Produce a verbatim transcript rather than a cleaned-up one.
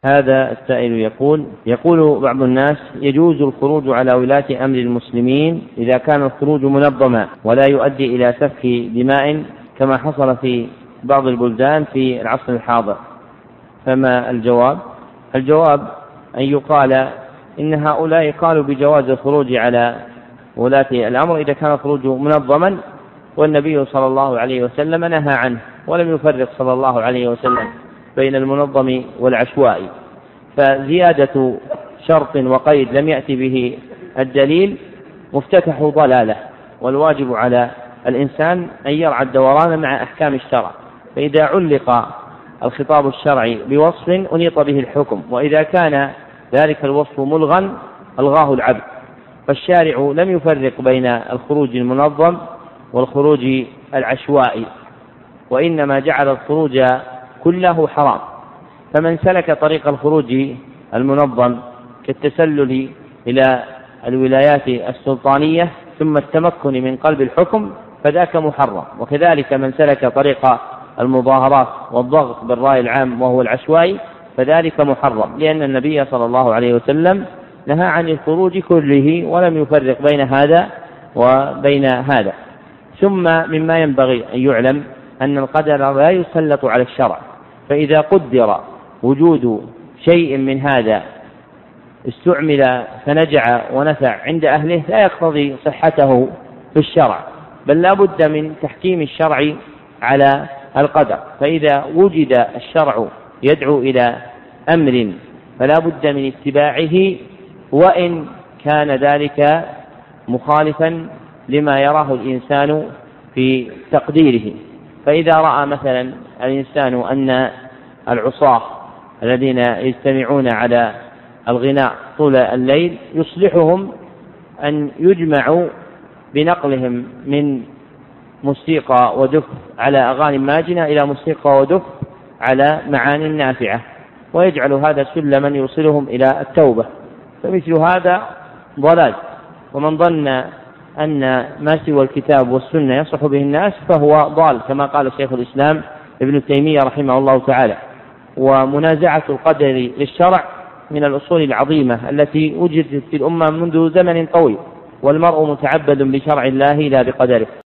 هذا السائل يقول يقول بعض الناس: يجوز الخروج على ولاة أمر المسلمين إذا كان الخروج منظما ولا يؤدي إلى سفك دماء كما حصل في بعض البلدان في العصر الحاضر، فما الجواب؟ الجواب أن يقال إن هؤلاء قالوا بجواز الخروج على ولاة الأمر إذا كان الخروج منظما، والنبي صلى الله عليه وسلم نهى عنه ولم يفرق صلى الله عليه وسلم بين المنظم والعشوائي، فزيادة شرط وقيد لم يأتي به الدليل مفتتح ضلالة، والواجب على الإنسان أن يرعى الدوران مع أحكام الشرع، فإذا علق الخطاب الشرعي بوصف أنيط به الحكم، وإذا كان ذلك الوصف ملغا ألغاه العبد. فالشارع لم يفرق بين الخروج المنظم والخروج العشوائي، وإنما جعل الخروج كله حرام. فمن سلك طريق الخروج المنظم كالتسلل إلى الولايات السلطانية ثم التمكن من قلب الحكم فذاك محرم، وكذلك من سلك طريق المظاهرات والضغط بالرأي العام وهو العشوائي فذلك محرم، لأن النبي صلى الله عليه وسلم نهى عن الخروج كله ولم يفرق بين هذا وبين هذا. ثم مما ينبغي أن يعلم أن القدر لا يسلط على الشرع، فإذا قدر وجود شيء من هذا استعمل فنجع ونفع عند أهله لا يقتضي صحته في الشرع، بل لا بد من تحكيم الشرع على القدر. فإذا وجد الشرع يدعو إلى أمر فلا بد من اتباعه وإن كان ذلك مخالفا لما يراه الإنسان في تقديره. فإذا رأى مثلا الإنسان أن العصاة الذين يجتمعون على الغناء طول الليل يصلحهم أن يجمعوا بنقلهم من موسيقى ودف على أغاني ماجنة إلى موسيقى ودف على معاني نافعة، ويجعل هذا سلما يوصلهم إلى التوبة، فمثل هذا ضلال. ومن ظن أن ما سوى الكتاب والسنة يصح به الناس فهو ضال، كما قال شيخ الإسلام ابن تيمية رحمه الله تعالى. ومنازعة القدر للشرع من الأصول العظيمة التي وجدت في الأمة منذ زمن طويل، والمرء متعبد بشرع الله لا بقدره.